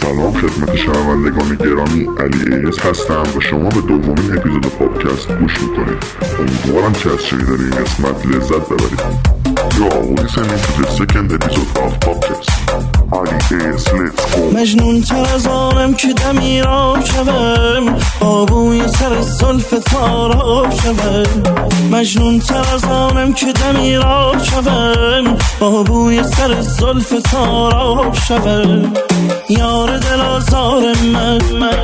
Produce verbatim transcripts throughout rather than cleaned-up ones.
سلام خدمت شنوندگان گرامی، علی ایس هستم و شما به دومین اپیزود پادکست گوش میکنید. امیدوارم که از شنیدن این قسمت لذت ببرید. You are listening to the second episode of podcast. علی ایس let's go. مجنون تر از آنم که دمی را شوم، با بوی سر زلف تارا شوم. مجنون تر از آنم که دمی را شوم، با بوی سر زلف تارا شوم. یار دل آزار من،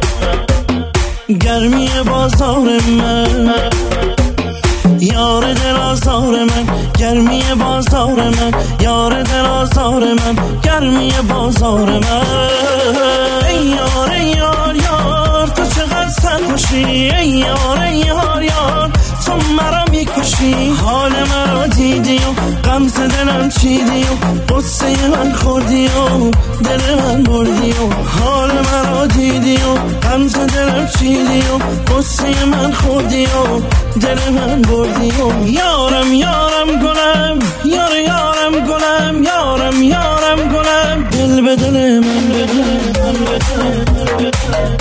گرمی بازار من. یار دل آزار من، گرمی بازار من. یار دل آزار من، گرمی بازار من. ای یار ای یار یار، تو چقدر سرخوشی. ای یار ای یار یار، تو مرا میکشی. حال مرا دیدی و غمز دلم چیدی و قصه من خوردی و دل من بردی و حال مرا دیدی و غمز دلم چیدی و قصه من خوردی و دل من بردی و یارم یارم گلم، یار یارم گلم، یارم یارم گلم. دل به دل من بده، من بده.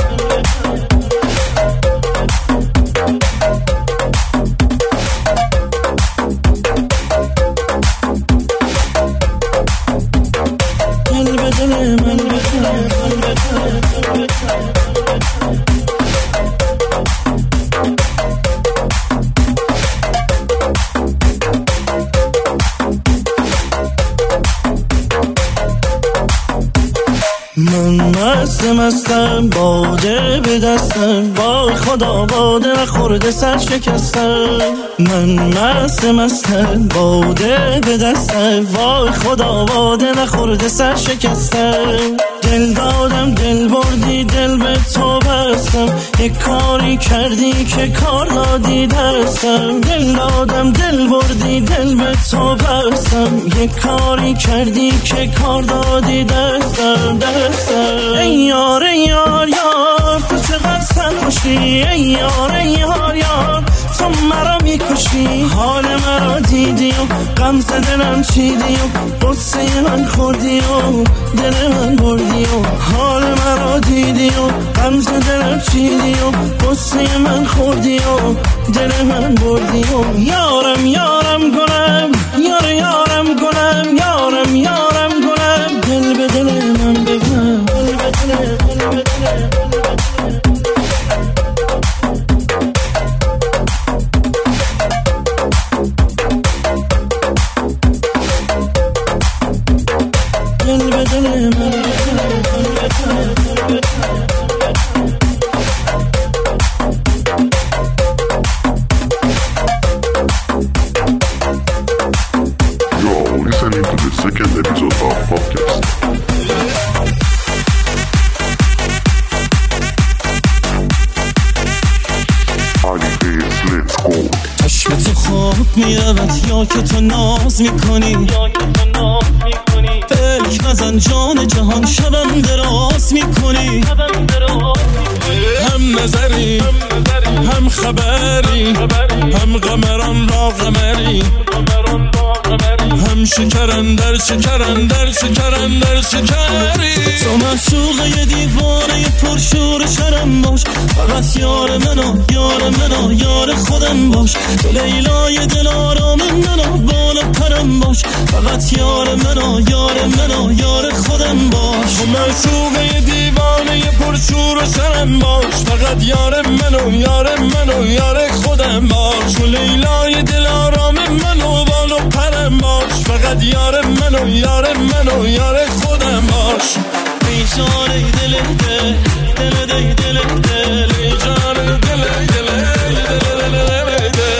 من مست مستم، باده به دستم، با خدا باده نخورده سر شکستم. من مست مستم، باده به دستم، با خدا باده نخورده سر شکستم. دل دادم دل بردی، دل به تو بستم. یک کاری کردی که کار دادی دستم. دل دادم دل بردی، دل به تو بستم. یک کاری کردی که کار دادی دستم دستم. ای یار ای یار یار، تو چقدر سرخوشی. ای یار ای یار یار، تو مرا میکشی. حال مرا دیدی و غمز دلم چیدی و قصه من خوردی و دل من بردی و حال مرا دیدی و غمز دلم چیدی و قصه من خوردی و دل من بردی و یارم یارم گلم، یار یارم گلم، یارم یارم گلم. دل به دل من بگم، دل به دل دل به دل. میرود یا که تو ناز میکنی، فکر نزن جان جهان شبم دراز میکنی. هم نظری هم خبری، هم قمران را قمری، هم شکرن در شکرن در شکرن در شکری. تو معشوق یه دیوانه پرشور شرم باش، فقط یار منو یار منو یار خودم باش. تو لیلای دل آرام منو بالا پرم باش، فقط یار منو یار منو یار خودم باش. تو معشوق یه دیوانه پرشور شرم باش، فقط یار منو یار منو یار خودم باش. تو لیلای دل آرام منو بالا پرم باش، فقط یار منو یار منو یار خودم باش. ای جان ای دل دل دل دل دل دل، ای جان دل دل دل دل دل.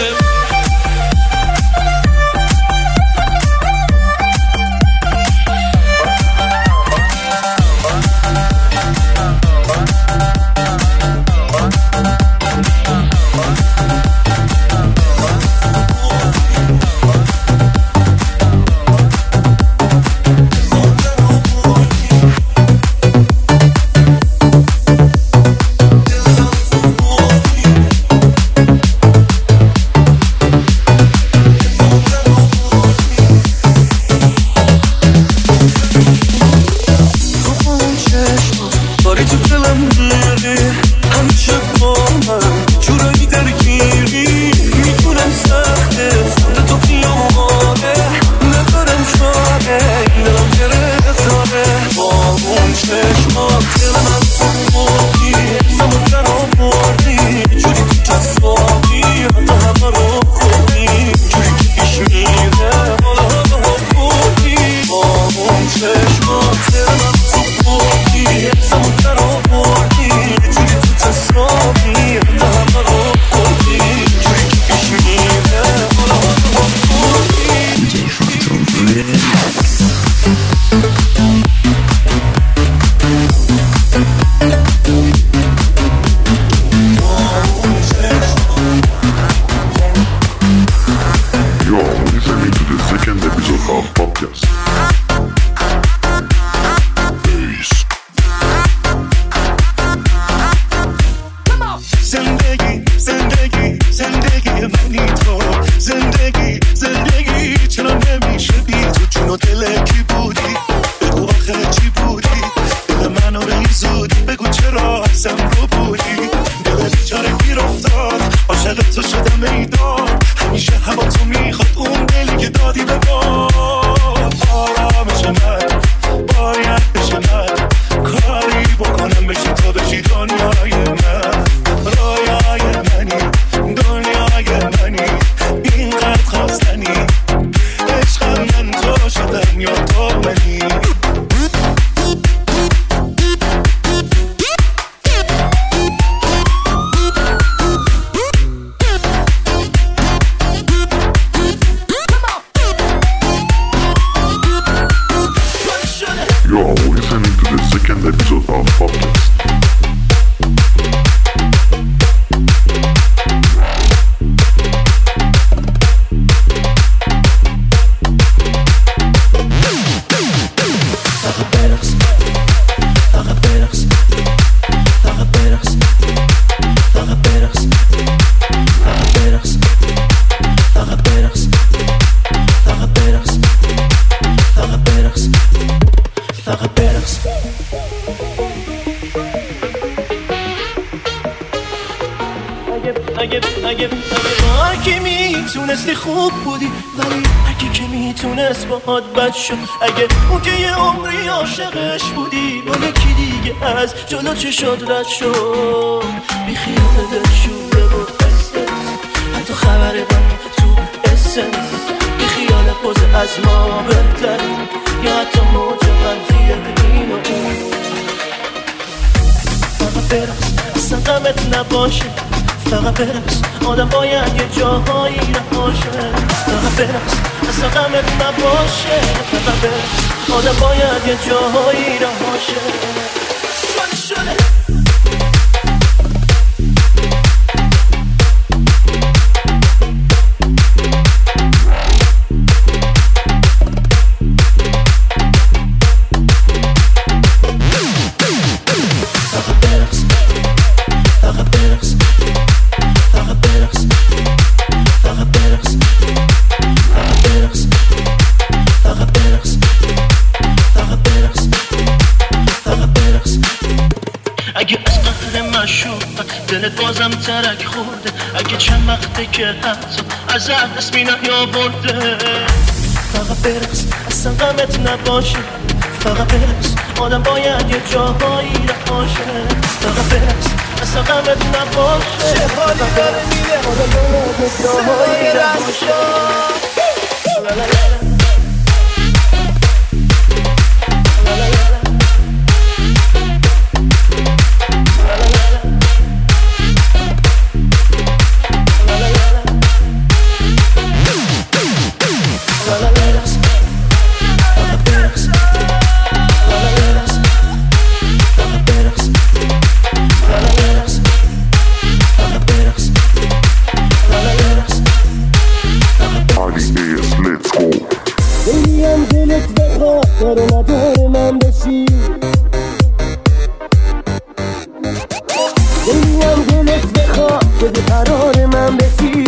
خاطر من تو بردی حفظمون در آوردی یه جوری تو تصامی همه رو خوردی جوری که پیش میره حالا همه رو خوردی Second episode of podcast. Peace. زندگی زندگی زندگی منی تو زندگی زندگی چرا نمیشه بی تو جون و دل کی بودی بگو آخه چی بودی دل منو به این زودی بگو چرا ازم رو بودی دل بیچاره گیر افتاد عاشق تو شدم ایداد همیشه هوا تو میخواد اون دلی که دادی به باد آرامش من باید بشه من کاری بکنم بشی تو بشی دنیای من رویای منی دنیای منی اینقدر خواستنی عشقم من تو شدم یا تو منی You're listening to the second episode of podcast. اگه میتونستی خوب بودی ولی اگه که میتونست باهات بد شد اگه اون که یه عمری عاشقش بودی با یکی دیگه از جلو چشات رد شد بی خیال دلشوره و استرس حتی خبر من تو اسنس بی خیال باز از ما بهتر یا حتی موج منفی این و اون فقط برس اصلا غمت نباشه فقط برس آدم باید یه جاهایی رهاشه فقط برس اصلا غمت نباشه فقط برس آدم باید یه جاهایی رهاشه شده شده اگه از قهر مشوقت دلت بازم ترک خورده اگه چند وقته که حتی از اسمی نیاورده فقط برس اصلا غمت نباشه فقط برس آدم باید یه جاهایی رهاشه فقط برس اصلا غمت نباشه چه حالی داره میده آدم باید یه جاهایی رهاشه داره نداره من بشی دلیم دلت بخواه بده قرار من بشی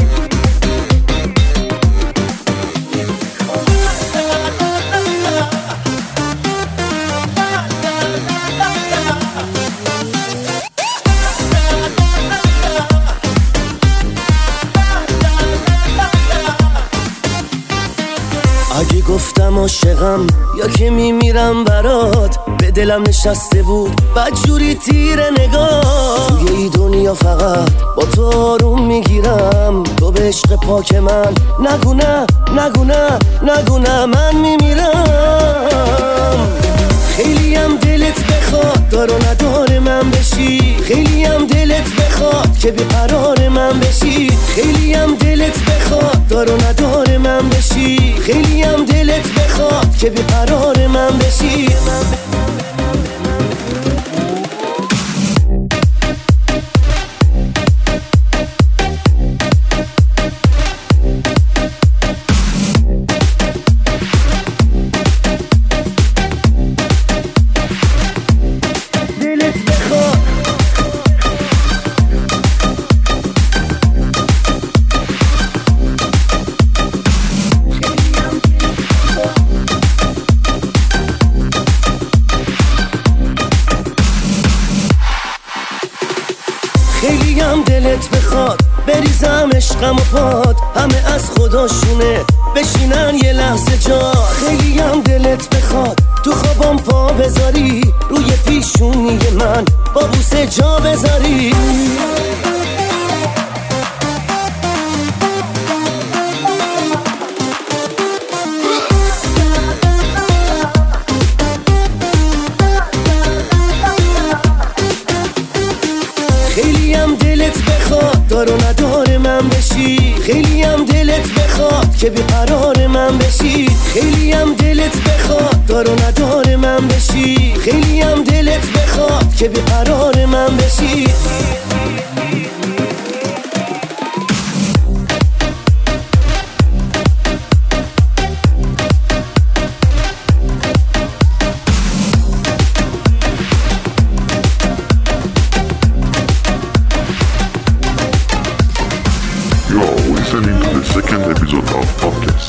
اگه گفتم عاشقم یا که میمیرم برات به دلم نشسته بود بدجوری تیر نگاه توی ای دنیا فقط با تو آروم میگیرم تو به عشق پاک من نگو نه نگو نه نگو نه من میمیرم خیلی هم دلت بخواد دار و ندار من بشی، خیلی هم دلت بخواد که بیقرار من بشی، خیلی هم دلت بخواد دار و ندار من بشی، خیلی هم دلت بخواد که بیقرار من بشی. خیلی هم دلت بخواد بریزم عشقم و پاد، همه از خداشونه بشینن یه لحظه جا. خیلی هم دلت بخواد تو خوابم پا بذاری، روی پیشونی من با بوسه جا بذاری. خیلی هم دلت بخواد دار و ندار من بشی، خیلی هم دلت بخواد که بیقرار من بشی، خیلی هم دلت بخواد دار و ندار من بشی، خیلی هم دلت بخواد که بیقرار من بشی. You're listening to the second episode of podcast.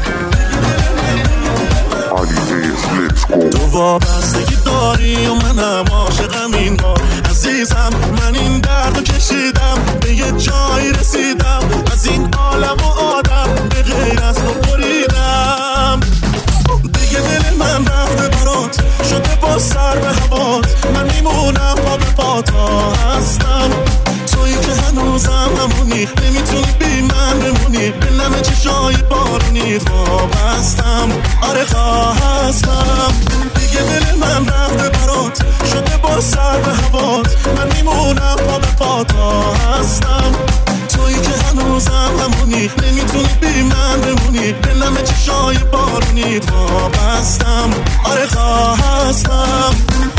Ali Hayes, let's go. تو وابستگی داری و منم عاشقم این بار عزیزم، من این دردو کشیدم به یه جایی رسیدم، از این عالم و آدم به غیر از تو بریدم. دیگه دل من رفته برات شده با سر به هوات، من میمونم پا به پاتا هستم. تویی که هنوزم همونی، نمیتونی بی من بمونی، به نم چشای بارونی وابستم. آره تا هستم دیگه دل من رفته برات شده با سر به هوات، من میمونم پا به پاتا هستم. تویی که هنوزم همونی، نمیتونی بی من بمونی، به نم چشای بارونی وابستم. آره تا هستم.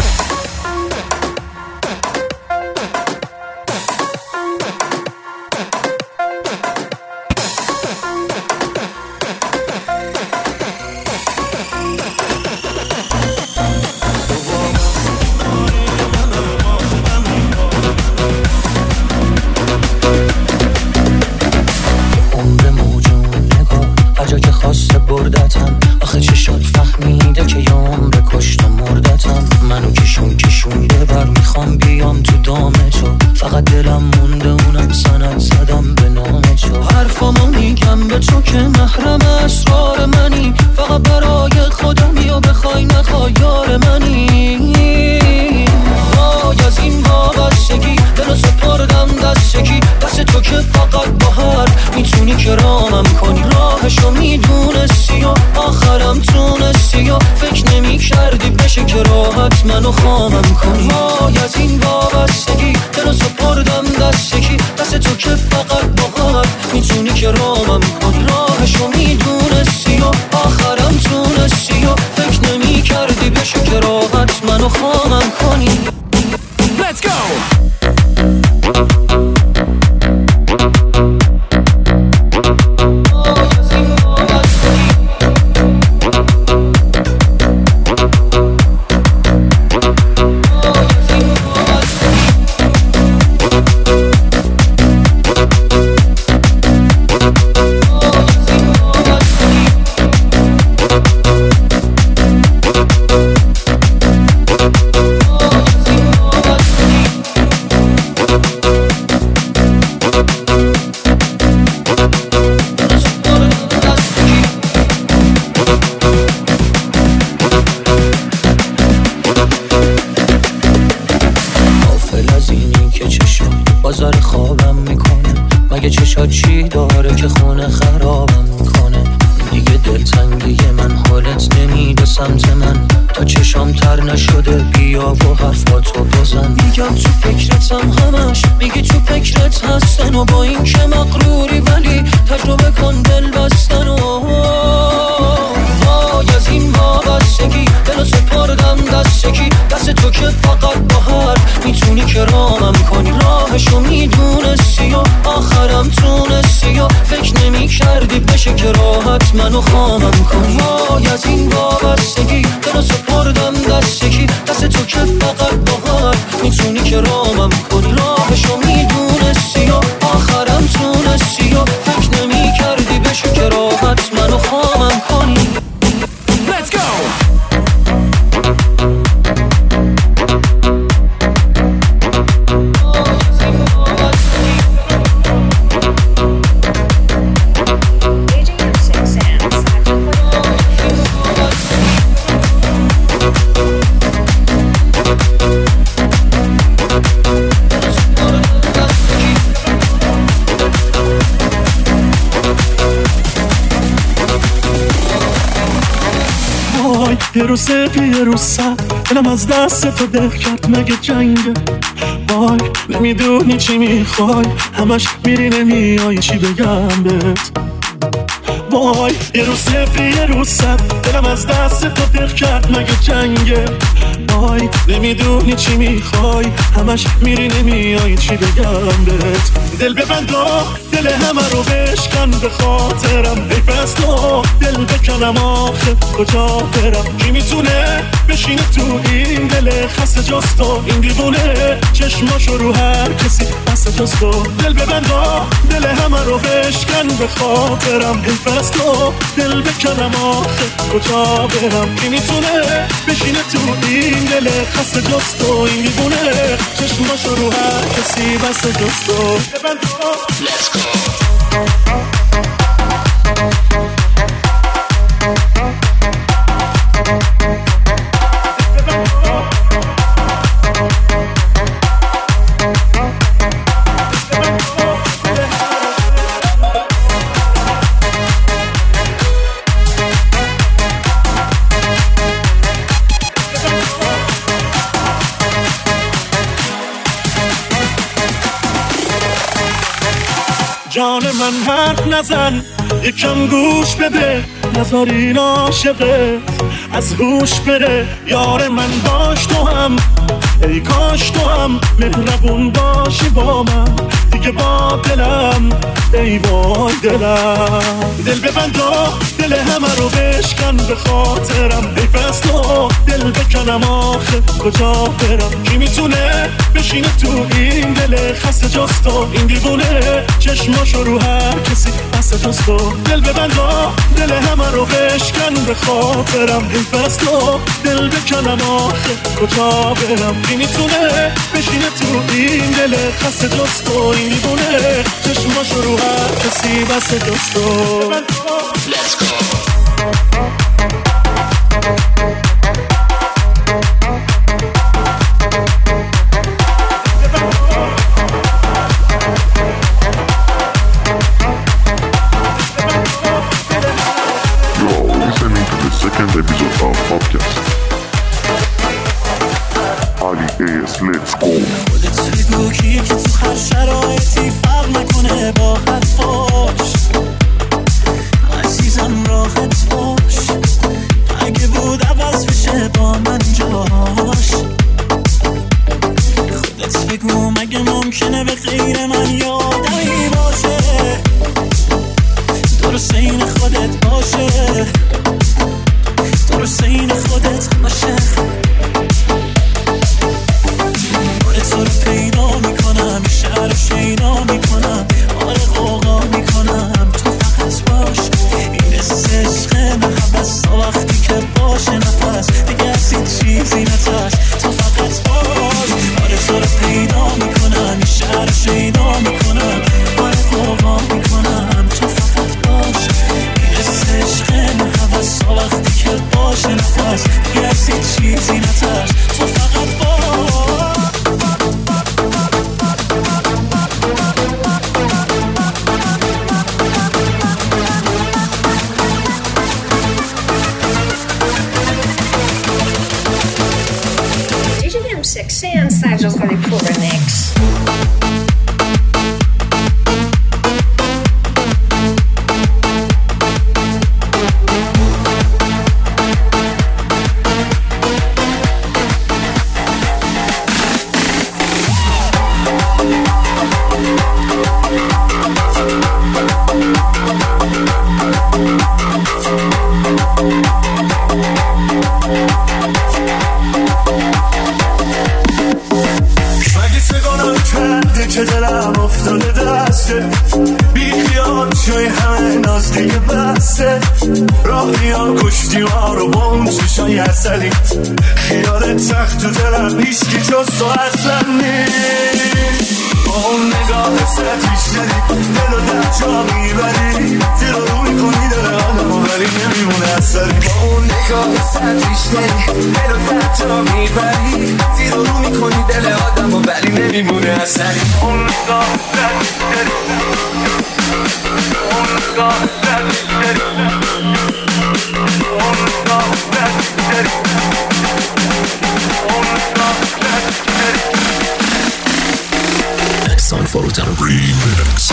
بردتم آخه چشات فهمیده که یه عمر کشت و مردتم، منو کشون کشونده بر میخوام بیام تو دام تو، فقط دلم مونده اونم سند زدم به نام تو. حرفامو میگم به تو که محرم اسرار منی، فقط برای خودمی و بخوای نخوای یار منی. وای از این وابستگی دلو سپردم دست یکی، دست تو که فقط با حرف میتونی کرامم کنی، راهشو میدونستی و آخرم تونستی و فکر نمی کردی بشه که راحت منو خامم کنی. وای از این وابستگی دلو سپردم دست یکی، دست تو که فقط با حرف میتونی کرامم کنی، راهشو میدونستی و آخرم تونستی و فکر نمی کردی بشه که راحت منو خامم کنی. Let's go! بازار خوابم میکنه، مگه چشات چی داره که خونه خرابم میکنه. دیگه دلتنگی من حالت نمیده سمت من، تا چشام تر نشده بیا و حرفاتو بزن. میگم تو فکرتم همش، میگی تو فکرت هستن و با این که مغروری ولی تجربه کن دل بستن. و وای از این وابستگی دلو سپردم دست یکی، دست تو که فقط با حرف میتونی که رامم کنی. راهشو میدونستی و آخرم تونستی و فکر نمی کردی بشه که راحت منو خامم کنی. وای از این وابستگی دلو سپردم دست یکی، دست تو که فقط با حرف میتونی که رامم کنی. راهشو میدونستی و آخرم تونستی و فکر نمی کردی بشه که راحت منو خامم کنی. Let's go! یه رو سپی یه رو سر دلم از دست تو دل کرد مگه جنگه. وای نمیدونی چی میخوای، همش میری نمیای چی بگم بهت. وای یه رو سپی یه رو سر دلم از دست تو دل کرد مگه جنگه. وای نمیدونی چی میخوای، همش میری نمیای چی بگم بهت. دل ببندا دل همه رو بشکن به خاطرم، ای بس تو دل بکنم آخه کجا برم. کی میتونه بشینه تو این دل خسته جز تو، این دیوونه چشماشو رو هر کسی بسته جز تو. دل ببندا دل همه رو بشکن به خاطرم، ای بس تو دل بکنم آخه کجا برم. کی میتونه بشینه تو این دل خسته جز تو، این دیوونه چشماشو رو هر کسی بسته جز تو. Let's go. جان من حرف نزن یکم گوش بده، نذار این عاشقه از هوش بره. یار من باش تو هم، ای کاش تو هم مهربون باشی با من دیگه با دلم. ای وای دلم دل ببندا دل همه رو بشکن به خاطرم، ای بس تو دل بکنم آخه کجا برم. کی میتونه بشینه تو این دل خسته جز تو، این دیوونه چشماشو رو هر کسی بسته جز تو. دل ببندا دل همه رو بشکن به خاطرم، ای بس تو دل بکنم آخه کجا برم. کی میتونه بشینه تو این دل خسته جز تو، این دیوونه چشماشو رو هر کسی بسته جز تو. Let's go. episode of podcast. Ali A S, let's go. خودت بگو کیه که تو هر شرایطی فرق نکنه با حرفاش. عزیزم راحت باش، اگه بود عوض بشه با من جاش. خودت بگو مگه ممکنه به غیر من یادمی باشه، درست این خودت باشه، درست این خودت باشه. آره تو رو پیدا میکنم، این شهر رو شیدا میکنم، آره قوقا میکنم، تو فقط باش. این عشق محبت تا وقتی که باشه نفس دیگه از این چیزی نترس، تو فقط باش. آره تو رو پیدا میکنم، این شهر رو شیدا میکنم، sexy and Sergio's got a poor next. که دلم افتاده دسته بی خیال شوی همه ناز دیگه بسته راه میان کشتی ما رو با اون چشای اصلی خیالت سخت تو دلم هیچکی جز تو اصلا نیست با اون نگاه سطحیش داری دل و در جا میبری زیر رو میکنی دل آدم و ولی نمیمونه اثری با اون نگاه سطحیش داری دل و در جا میبری زیر رو میکنی دل آدم و ولی نمیمونه اثری اون نگاه سطحیش داری اون نگاه سطحیش داری اون نگاه سطحیش داری اون نگاه سطحیش داری Son Forutano Remix.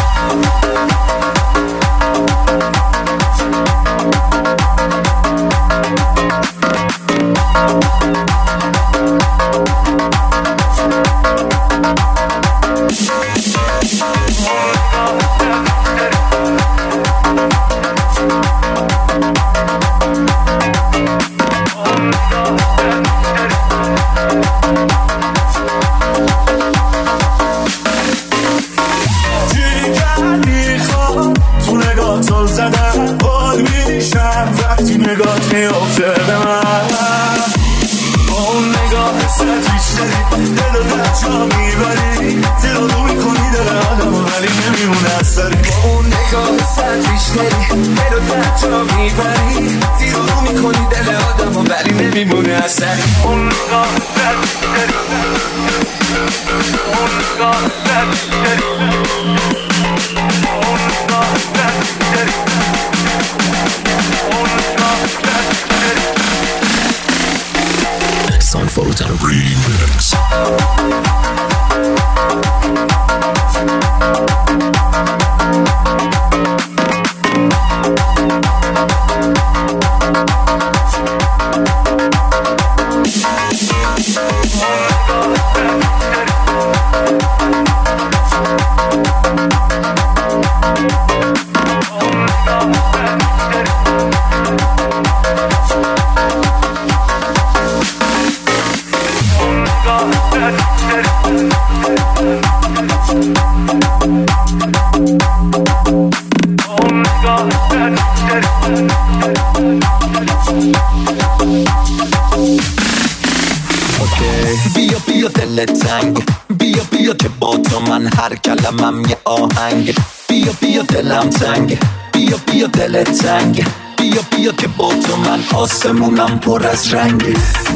نگات میافته به من با اون نگاه سطحیش داری دل و در جا میبری زیر رو میکنی دل آدم ولی نمیمونه اثری با اون نگاه سطحیش داری دل و در جا میبری زیر رو میکنی دل آدم ولی نمیمونه اثری اون نگاه سطحیش داری اون نگاه سطحیش داری اون نگاه سطحیش داری Son Forutano Remix. بیا بیا دل تنگ بیا بیا که با تو من هر کلمم یه آهنگ بیا بیا دلم تنگ بیا بیا دل تنگ بیا بیا که با تو من آسمونم پر از رنگ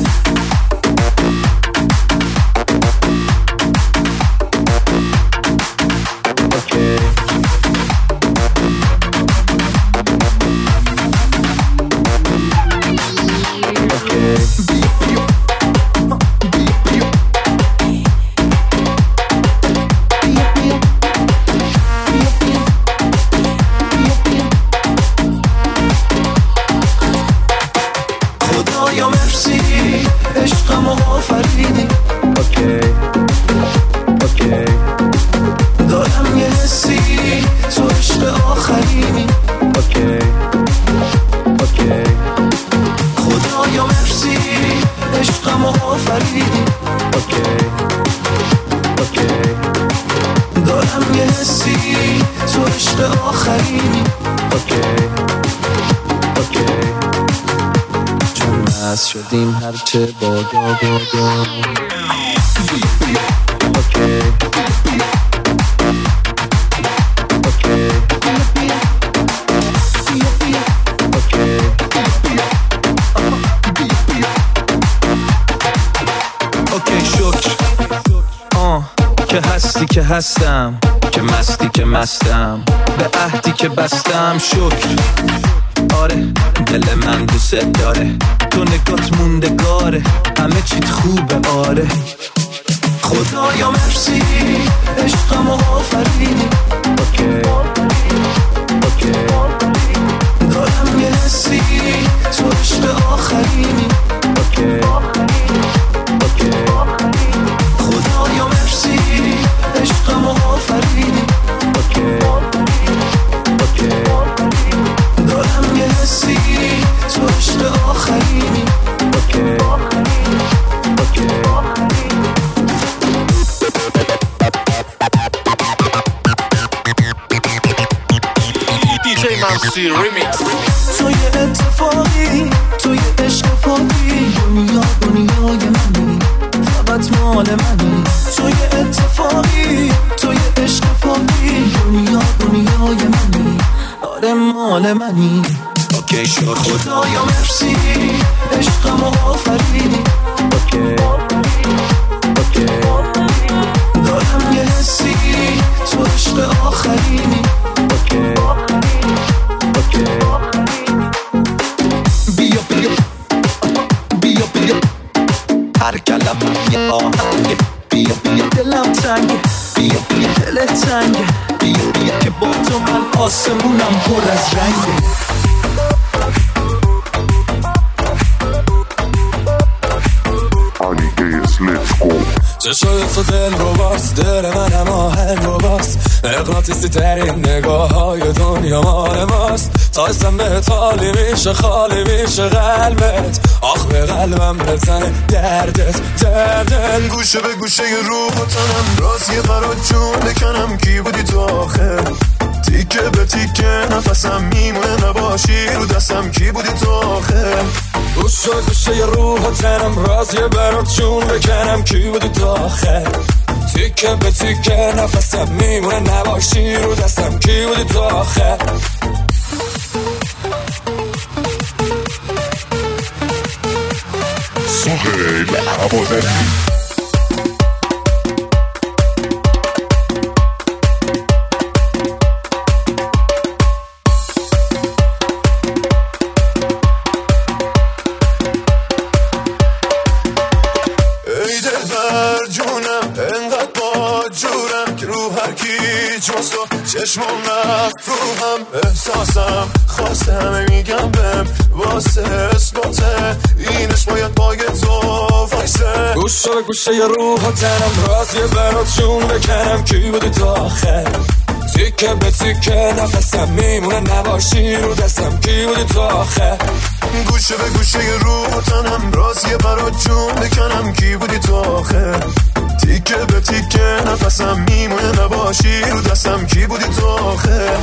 شدیم هرچه بادا بادا اوکی اوکی اوکی اوکی شکر آه که هستی که هستم که مستی که مستم به عهدی که بستم شکر آره دل من دوست داره تو نگات موندگاره همه چیت خوبه آره خدایا مرسی عشقم و آفرینی. اوکی اوکی دارم یه حسی تو عشق آخرینی. اوکی اوکی خدایا مرسی عشقم و آفرینی. اوکی اوکی دارم یه حسی تو عشق آخرینی. اوکی اوکی دی جی منصور ریمیکس. تو یه اتفاقی تو یه عشق پاکی، دنیا دنیای منی فقط مال منی. تو یه اتفاقی تو یه عشق پاکی، دنیا دنیای منی آره مال منی. اوکی شد خدایا مرسی عشقم و آفرینی. اوکی اوکی دارم یه حسی تو عشق آخرینی. اوکی اوکی بیا بیا بیا بیا هر کلمه یه آهنگ. بیا بیا دلم تنگ، بیا بیا دل تنگ. بیا بیا که با تو من آسمونم پر از رنگه. چشای تو دل رو باز، دل منم آهنگ رو باز. مغناطیسی ترین نگاه های دنیا مال ماست. تا اسم بهت حالی میشه خالی میشه قلبت. آخ به قلبم بزنه دردت دردت. گوشه به گوشه روح و تنم رازی برات جون بکنم. کی بودی تو آخر تیکه به تیکه نفسم میمونه نباشی رو دستم. کی بودی تو آخر گوشه گوشه روح و تنم رازی برات جون بکنم. کی بودی تو آخر تیکه به تیکه نفسم میمونه نباشی رو دستم. کی بودی تو آخر سهیل عبادتی. چشمم رفت رو هم احساسم خواسته همه میگم بهم واسه اثباته اینش باید پای تو وایسه. گوشه به گوشه ی روح و تنم رازی برات جون بکنم. کی بودی تو آخر تیکه به تیکه نفسم میمونه نباشی رو دستم. کی بودی تو آخر گوشه به گوشه ی روح و تنم رازی برات جون بکنم. کی بودی تو آخر تیکه به تیکه نفسم میمونه نباشی رو دستم. کی بودی تو آخر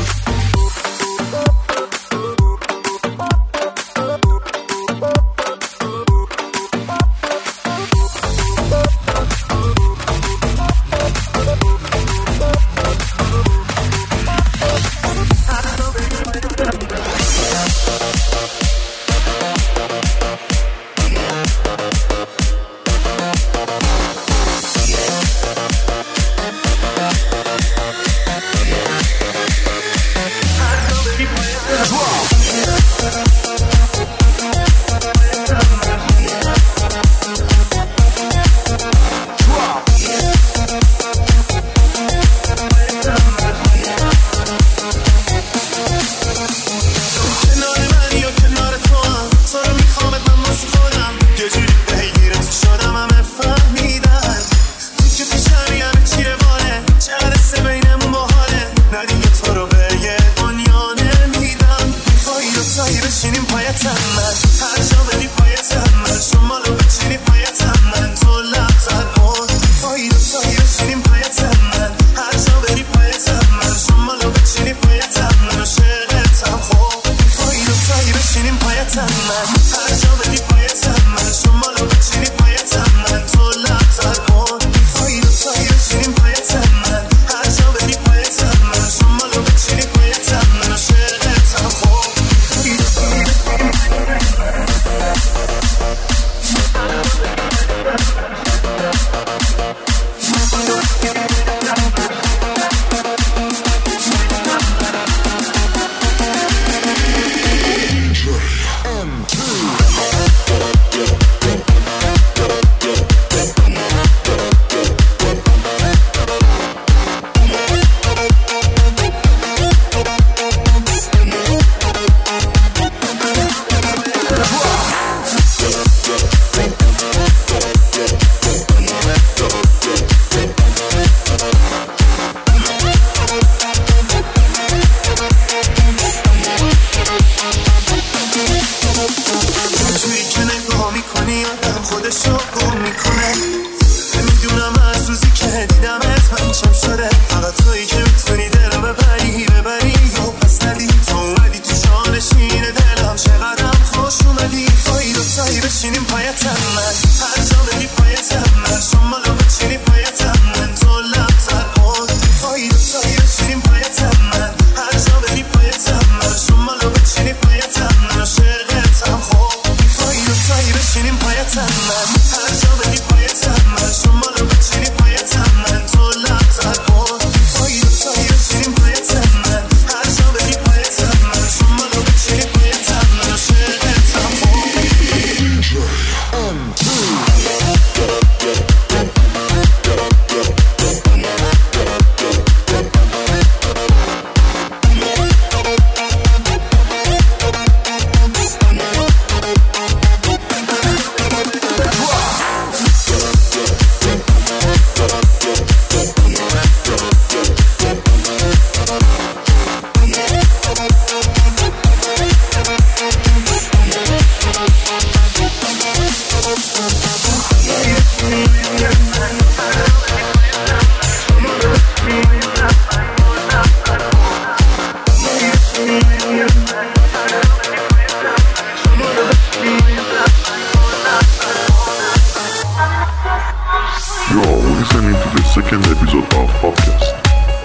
You're listening to the second episode of podcast.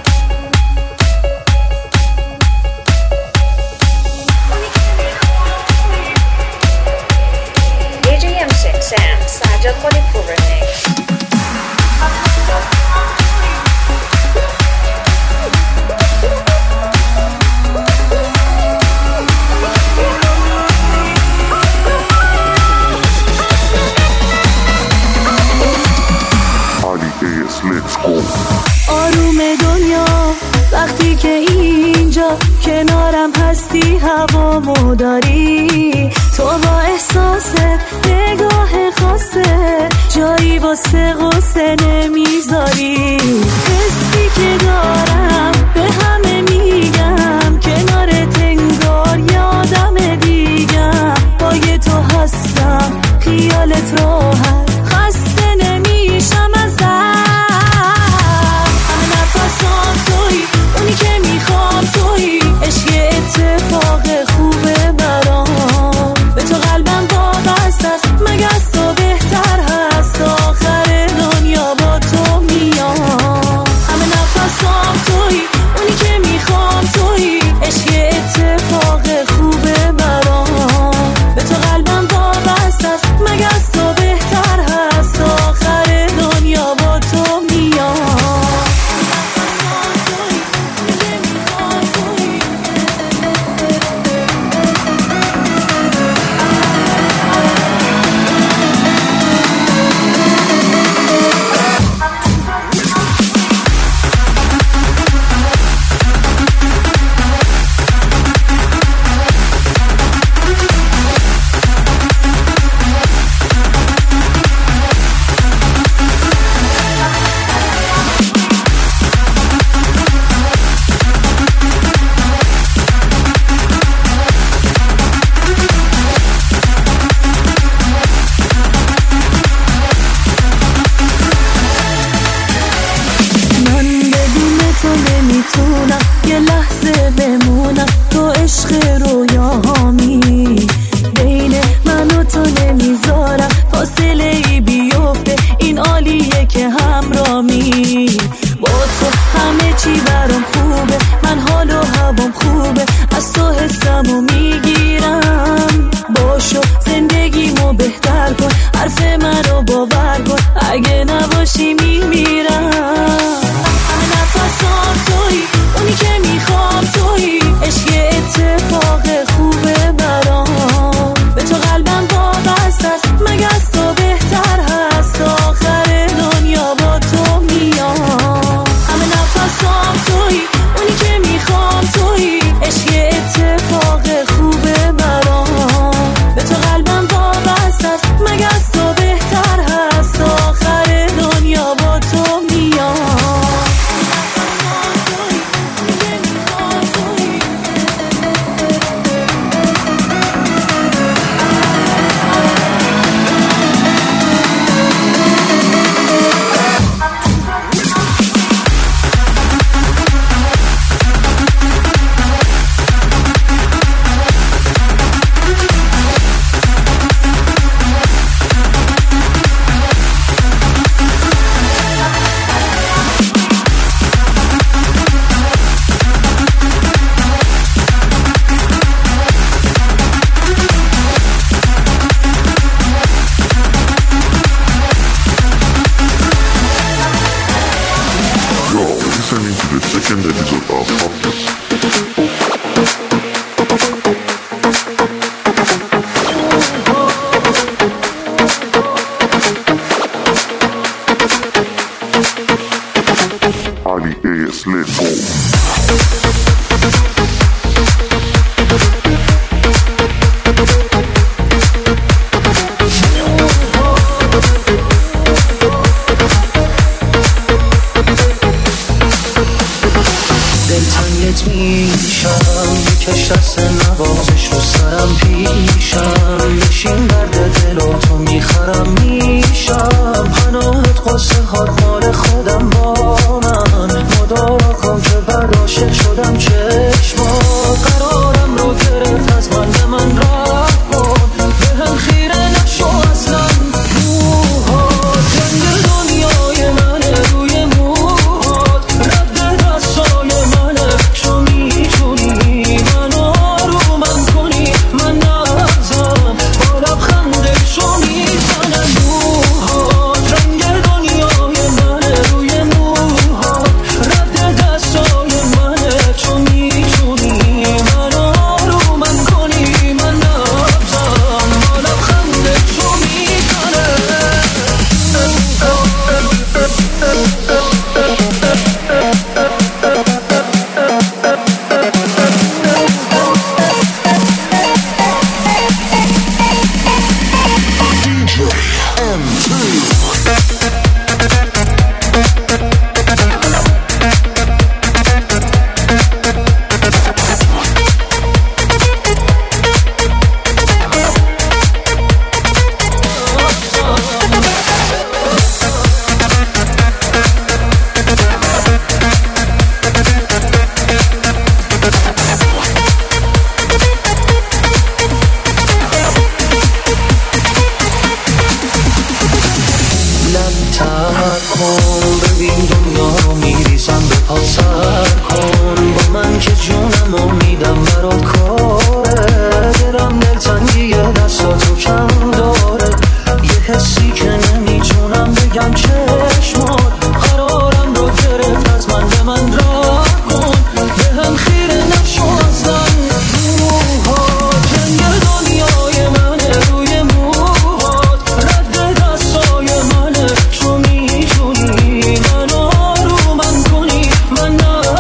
دی جی ام six M سجاد خالی پور رمیکس. آروم دنیا وقتی که اینجا کنارم هستی، هوامو داری تو، با احساس نگاه خاصه جایی واسه غصه نمیذاری. حسی که دارم به همه میگم، کنارت انگار یادم دیگم، با یه تو هستم خیالت راحت، خسته نمیشم ازت. اونی که میخوام توی، عشق اتفاق خوبه برام، به تو قلبم وابسته است، مگه از تو بهتر هست، آخر دنیا با تو میام. همه نفسام توی، اونی که میخوام توی، عشق اتفاق خوبه برام، به تو قلبم وابسته است، مگه از تو بهتر هست، آخر دنیا با تو میام. یه لحظه بمونم تو عشق رویاهامی، بین من و تو نمیذارم فاصله ای بیفته، این عالیه که همرامی، با تو همه چی برام خوبه، من حال و هوام خوبه، از تو حسمو میگیرم، باشو زندگیمو بهتر کن، حرف منو باور کن، اگه نباشی میمیرم. نفسام توی، اونی که میخوام توی، عشق اتفاق خوبه برام، به تو قلبم وابسته است، مگه از تو بهتر هست، آخر دنیا با تو میام. همه نفسام توی، اونی که میخوام توی، عشق اتفاق خوبه برام، به تو قلبم وابسته است، مگه از تو بهتر هست، آخر دنیا با تو میام. Second episode of podcast. Ali A S, let's go. کش دست نوازش رو سرم پیشم، بشین درد دل و تو میخرم میشم، پناهت قصه هات مال خودم با من، مدارا کن که بر عاشق شدم چشما، قرارم رو گرفت از من به من راه کن، به هم خیره نشو اصلا، روحا جنگ دنیای کن ببین دنیا رو میریزم به پا سر کن با من که جونمو میدم برات کاره دلم دلتنگیه دستاتو کم داره یه حسی که نمیتونم بگم چشمات قرارم رو گرفت از من به من راه کن به هم خیره نشو ازن موها جنگ دنیای منه روی موهات رد دستای منه تو میتونی من آرومم کنی من نه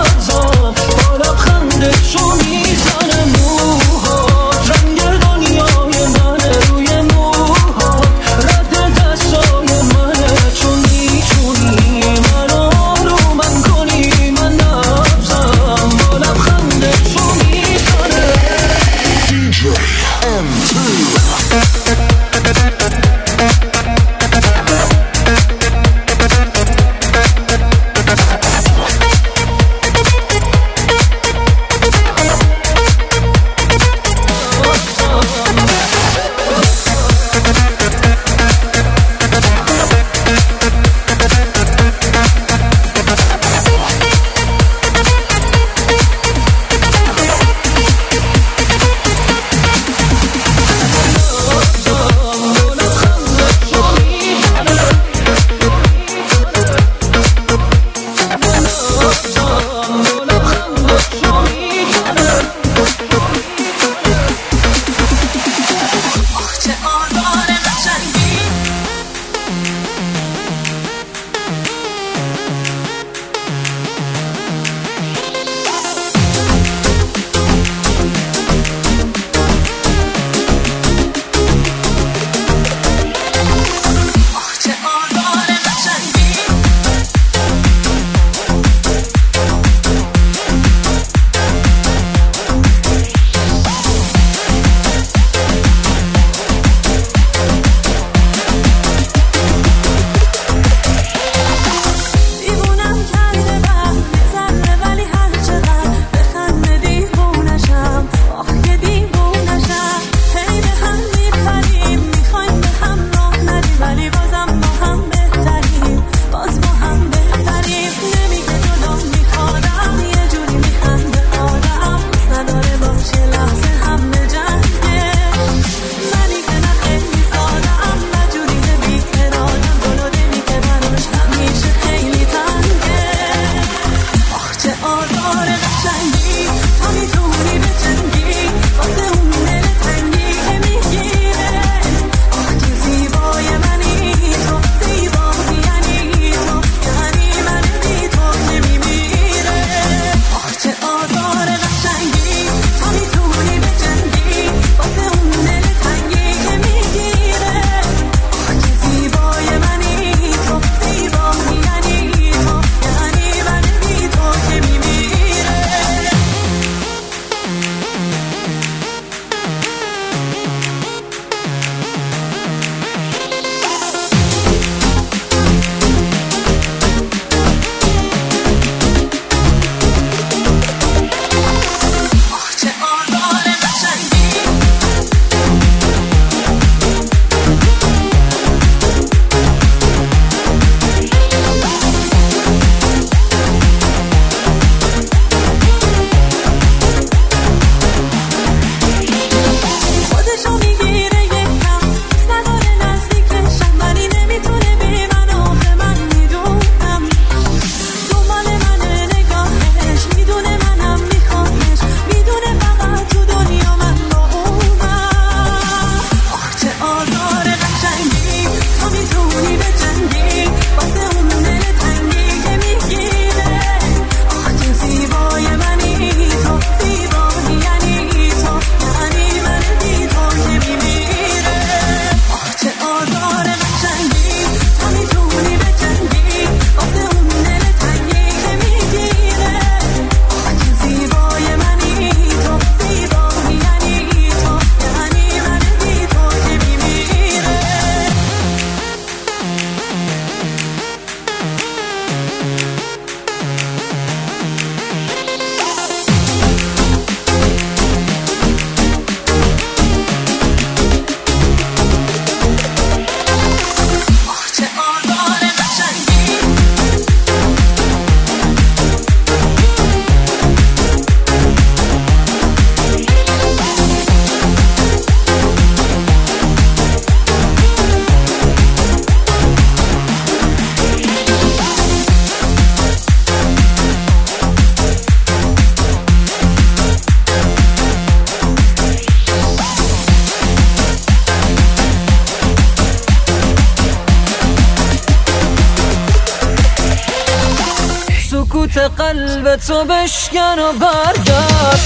سکوت قلب تو بشکن و برگرد.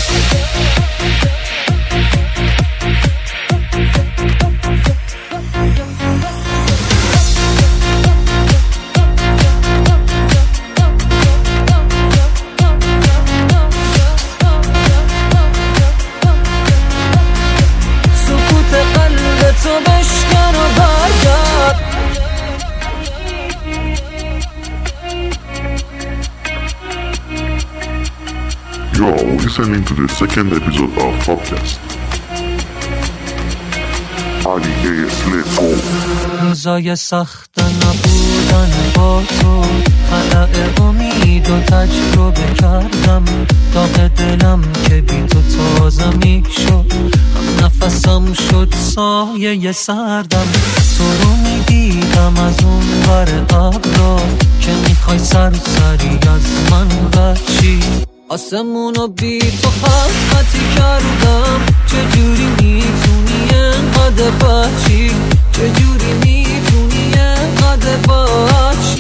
سکوت قلب تو بشکن و برگرد. You're listening to the second episode of Podcast. علی ایس Let's go. روزای سخت نبودن با تو خلأ امید و تجربه کردم. داغ دلم که بی تو تازه می شد، هم نفسم شد سایه سردم. تو رو می دیدم از اون ور ابرا که میخوای سرسری از من بچی. آسمونو بی تو خلقتی کردم. چجوری میتونی انقدر بچی؟ چجوری میتونی انقدر بچی؟